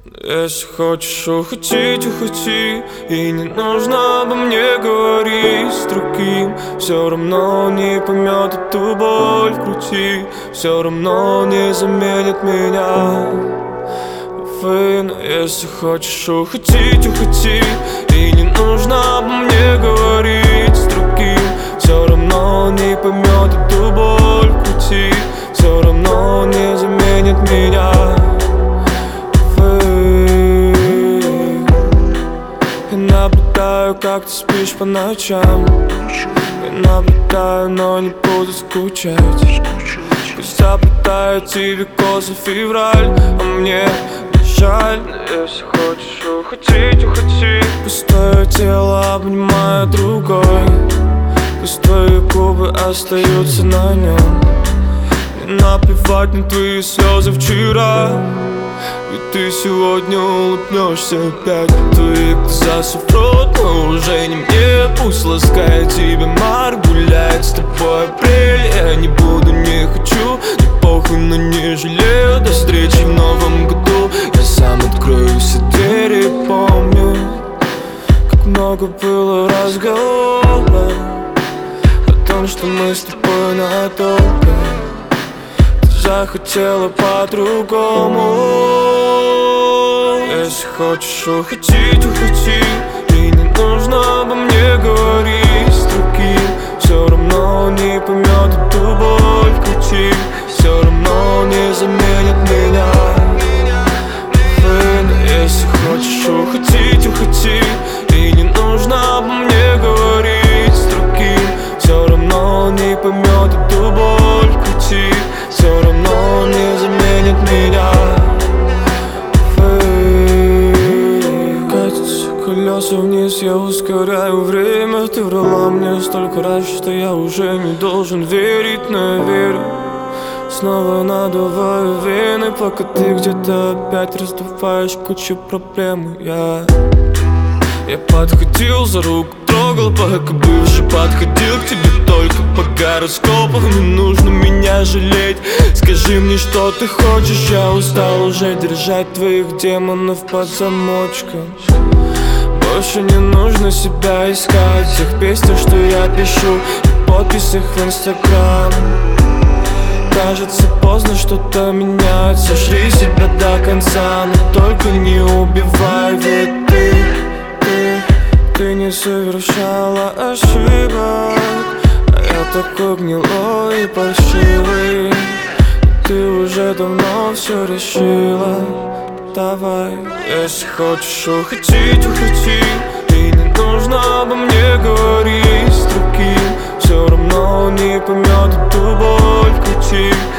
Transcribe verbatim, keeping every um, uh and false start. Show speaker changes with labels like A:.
A: Если хочешь ухватить, ухвати. И не нужно обо мне говорить с другим. Все равно он не поймет эту боль в груди. Все равно он не заменит меня. Вы, но если хочешь ухватить, ухвати. И не нужно обо мне говорить с другим. Все равно он не поймет эту боль в груди. Все равно он не заменит меня. Наблюдаю, как ты спишь по ночам. Я наблюдаю, но не буду скучать. Пусть заплетаю тебе козы февраль, а мне жаль. Если хочешь ухватить, ухвати. Пусть твое тело обнимает другой. Пусть твои губы остаются на нем. Мне наплевать на твои слезы вчера. И ты сегодня улыбнешься опять. Твои глаза соврут, но уже не мне. Пусть ласкает тебя мар, гуляет с тобой апрель. Я не буду, не хочу, не похуй, но не жалею. До встречи в новом году. Я сам открою все двери, помню, как много было разговоров о том, что мы с тобой надолго. Захотела по-другому. Если хочешь ухватить, ухвати. И не нужно обо мне говорить с другим. Все равно он не поймет эту боль в груди. Все равно он не заменит меня. Вы, но если хочешь ухватить, ухвати. И не нужно обо мне говорить с другим. Все равно он не поймет эту боль в груди. Все равно он не заменит меня. Вы. Катятся колеса вниз, я ускоряю время. Ты врала мне столько раз, что я уже не должен верить, но я верю. Снова надуваю вены, пока ты где-то опять раздуваешь кучу проблем. Я Я подходил за руку, трогал, пока бывший подходил к тебе только по гороскопу. Не нужно меня жалеть, скажи мне, что ты хочешь. Я устал уже держать твоих демонов под замочком. Больше не нужно себя искать в тех песнях, что я пишу, и подписях в инстаграм. Кажется, поздно что-то менять. Сошли себя до конца, но только не убивай. Ведь ты, ты, ты не совершала ошибок, а я такой гнилой и паршивый. Ты уже давно все решила. Давай, если хочешь ухватить, ухвати. И не нужно обо мне говорить с другим. Все равно он не поймет эту боль в груди.